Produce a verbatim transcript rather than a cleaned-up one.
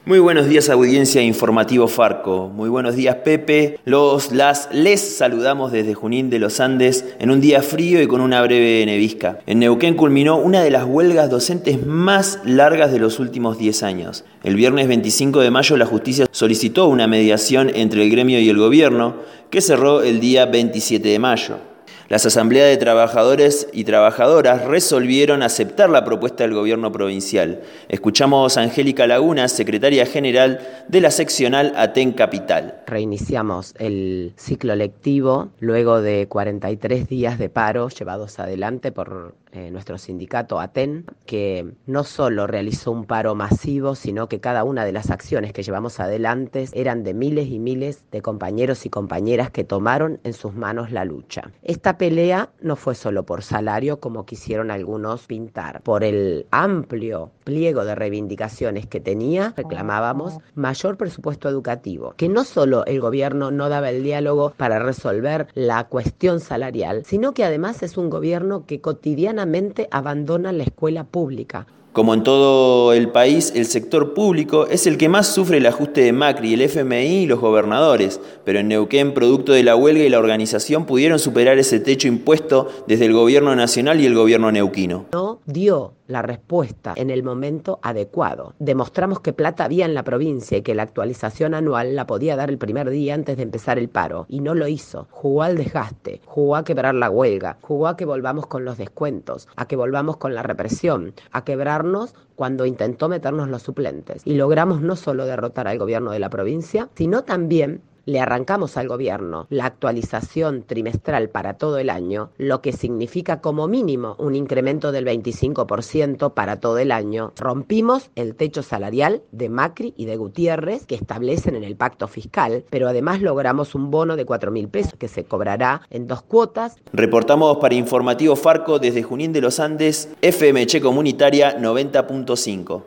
Muy buenos días, audiencia Informativo Farco. Muy buenos días, Pepe. Los, las, les saludamos desde Junín de los Andes en un día frío y con una breve nevisca. En Neuquén culminó una de las huelgas docentes más largas de los últimos diez años. El viernes veinticinco de mayo la justicia solicitó una mediación entre el gremio y el gobierno, que cerró el día veintisiete de mayo. Las asambleas de trabajadores y trabajadoras resolvieron aceptar la propuesta del gobierno provincial. Escuchamos a Angélica Laguna, secretaria general de la seccional Aten Capital. Reiniciamos el ciclo lectivo luego de cuarenta y tres días de paro llevados adelante por eh, nuestro sindicato Aten, que no solo realizó un paro masivo, sino que cada una de las acciones que llevamos adelante eran de miles y miles de compañeros y compañeras que tomaron en sus manos la lucha. Esta pelea no fue solo por salario, como quisieron algunos pintar. Por el amplio pliego de reivindicaciones que tenía, reclamábamos mayor presupuesto educativo, que no solo el gobierno no daba el diálogo para resolver la cuestión salarial, sino que además es un gobierno que cotidianamente abandona la escuela pública. Como en todo el país, el sector público es el que más sufre el ajuste de Macri, el F M I y los gobernadores, pero en Neuquén, producto de la huelga y la organización, pudieron superar ese techo impuesto desde el gobierno nacional y el gobierno neuquino. No dio la respuesta en el momento adecuado. Demostramos que plata había en la provincia y que la actualización anual la podía dar el primer día antes de empezar el paro, y no lo hizo. Jugó al desgaste, jugó a quebrar la huelga, jugó a que volvamos con los descuentos, a que volvamos con la represión, a quebrarnos cuando intentó meternos los suplentes. Y logramos no solo derrotar al gobierno de la provincia, sino también le arrancamos al gobierno la actualización trimestral para todo el año, lo que significa como mínimo un incremento del veinticinco por ciento para todo el año. Rompimos el techo salarial de Macri y de Gutiérrez que establecen en el pacto fiscal, pero además logramos un bono de cuatro mil pesos que se cobrará en dos cuotas. Reportamos para Informativo Farco desde Junín de los Andes, F M Che Comunitaria noventa punto cinco.